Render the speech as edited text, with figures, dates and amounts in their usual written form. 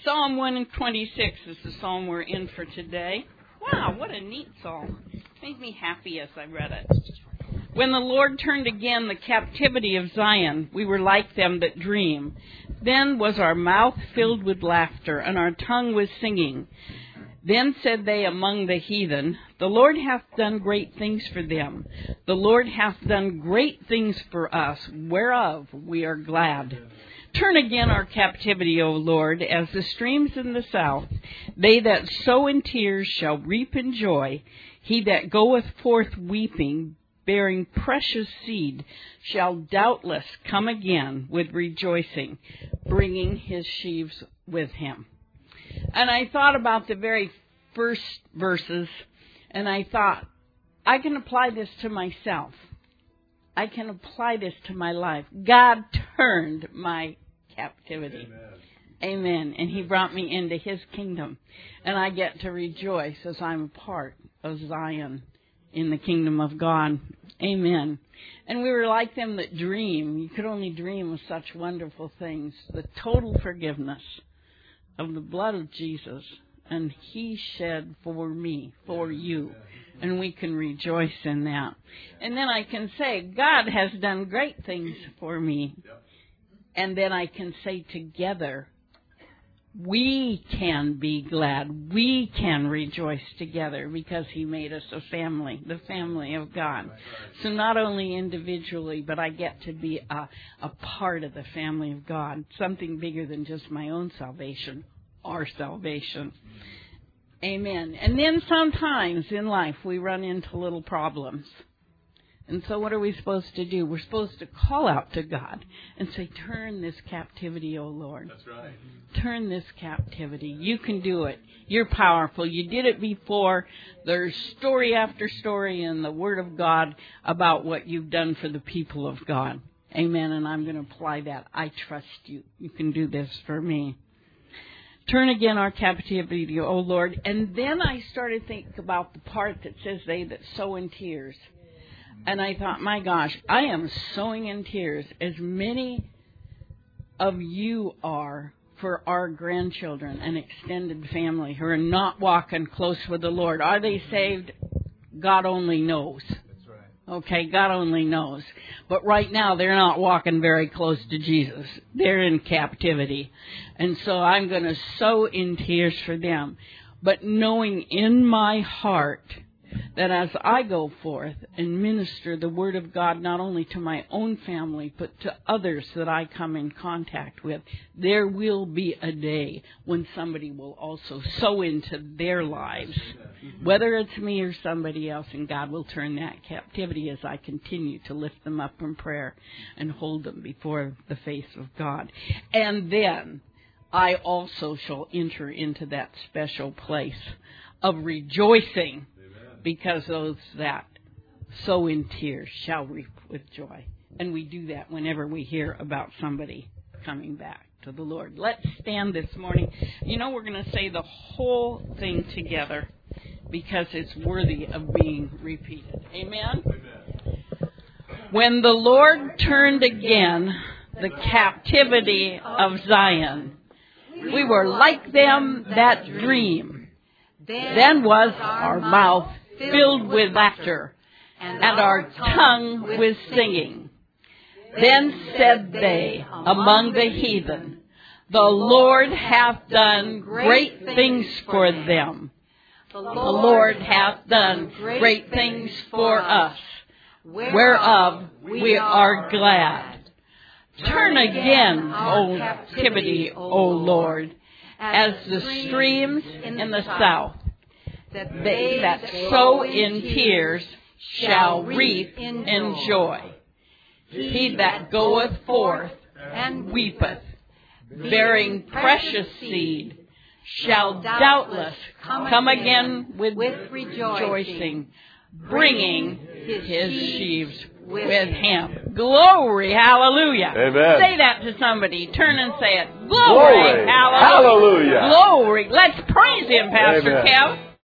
Psalm 126 is the psalm we're in for today. Wow, what a neat psalm. It made me happy as I read it. When the Lord turned again the captivity of Zion, we were like them that dream. Then was our mouth filled with laughter, and our tongue with singing. Then said they among the heathen, the Lord hath done great things for them. The Lord hath done great things for us, whereof we are glad. Turn again our captivity, O Lord, as the streams in the south. They that sow in tears shall reap in joy. He that goeth forth weeping, bearing precious seed, shall doubtless come again with rejoicing, bringing his sheaves with him. And I thought about the very first verses, and I thought, I can apply this to myself. I can apply this to my life. God turned my captivity. Amen. And he brought me into his kingdom. And I get to rejoice as I'm a part of Zion in the kingdom of God. Amen. And we were like them that dream. You could only dream of such wonderful things. The total forgiveness of the blood of Jesus. And he shed for me, for you. And we can rejoice in that. And then I can say, God has done great things for me. And then I can say together, we can be glad. We can rejoice together because he made us a family, the family of God. So not only individually, but I get to be a part of the family of God, something bigger than just my own salvation, our salvation. Amen. And then sometimes in life we run into little problems. And so what are we supposed to do? We're supposed to call out to God and say, turn this captivity, O Lord. That's right. Turn this captivity. You can do it. You're powerful. You did it before. There's story after story in the Word of God about what you've done for the people of God. Amen. And I'm going to apply that. I trust you. You can do this for me. Turn again our captivity, O Lord. And then I started thinking about the part that says they that sow in tears. And I thought, my gosh, I am sowing in tears as many of you are for our grandchildren and extended family who are not walking close with the Lord. Are they saved? God only knows. That's right. Okay, God only knows. But right now, they're not walking very close to Jesus. They're in captivity. And so I'm going to sow in tears for them. But knowing in my heart that as I go forth and minister the Word of God not only to my own family but to others that I come in contact with, there will be a day when somebody will also sow into their lives, whether it's me or somebody else, and God will turn that captivity as I continue to lift them up in prayer and hold them before the face of God. And then I also shall enter into that special place of rejoicing, because those that sow in tears shall reap with joy. And we do that whenever we hear about somebody coming back to the Lord. Let's stand this morning. You know, we're going to say the whole thing together because it's worthy of being repeated. Amen? Amen. When the Lord turned again the captivity of Zion, we were like them that dream. Then was our mouth filled with laughter, and our tongue with singing. Then said they among the heathen, the Lord hath done great things for them. The Lord hath done great things for us, whereof we are glad. Turn again, O captivity, O Lord, as the streams in the south. That they that sow in tears shall reap in joy. He that goeth forth and weepeth, bearing precious seed, shall doubtless come again with rejoicing, bringing his sheaves with him. Glory, hallelujah. Amen. Say that to somebody. Turn and say it. Glory, hallelujah. Hallelujah. Glory. Let's praise him, Pastor Amen. Kev.